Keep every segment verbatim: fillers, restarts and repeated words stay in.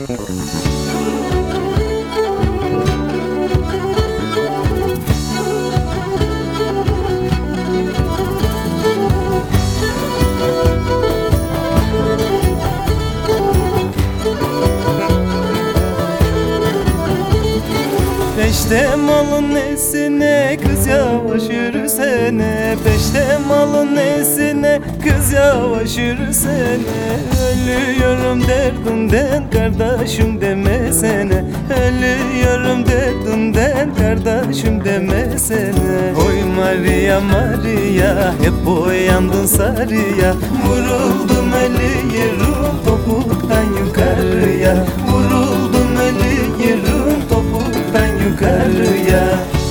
Peşte malın nesine kız yavaş yürüsene, peşte malın nesine kız yavaş yürüsene. Ölüyorum derdimden kardeşim demesene, ölüyorum derdimden kardeşim demesene. Oy Maria Maria hep boyandın sarıya, vuruldum eliyorum topuktan yukarıya, vuruldum eliyorum topuktan yukarıya.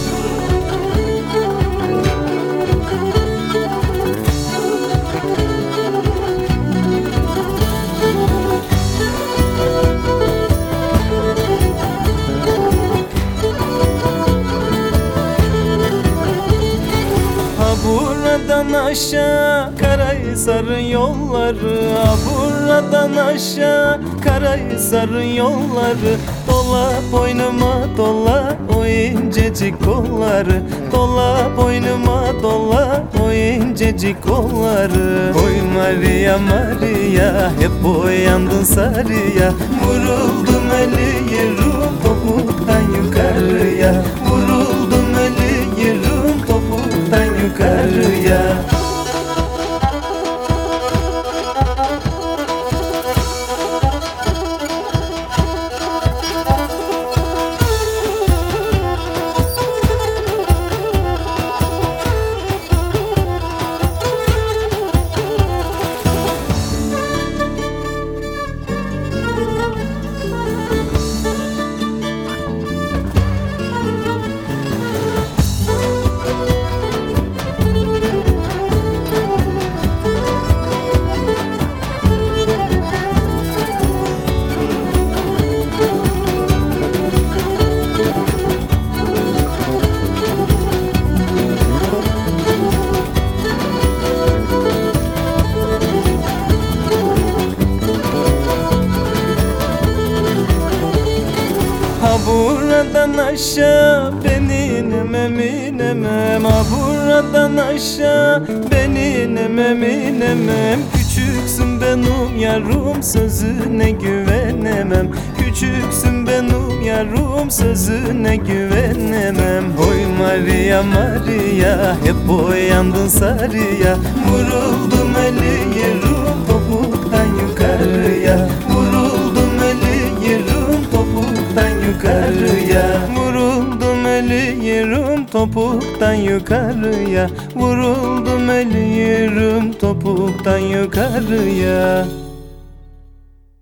Buradan aşağı Karahisar'ın yolları, ha buradan aşağı Karahisar'ın yolları. Dola boynuma dola o incecik kolları, dola boynuma dola o incecik kolları. Oy Maria Maria hep boyandın sarıya, vuruldum eliyorum topuktan yukarıya, vuruldum eliyorum topuktan yukarıya. Ha buradan aşağı beni inemem inemem, ha buradan aşağı beni inemem inemem. Küçüksün benim yarım sözüne güvenemem, küçüksün benim yarım sözüne güvenemem. Oy Maria Maria hep boyandın sarıya, vuruldum eliyorum topuktan yukarıya, vuruldum eliyorum topuktan yukarıya, vuruldum eliyorum topuktan yukarıya, vuruldum eliyorum topuktan yukarıya.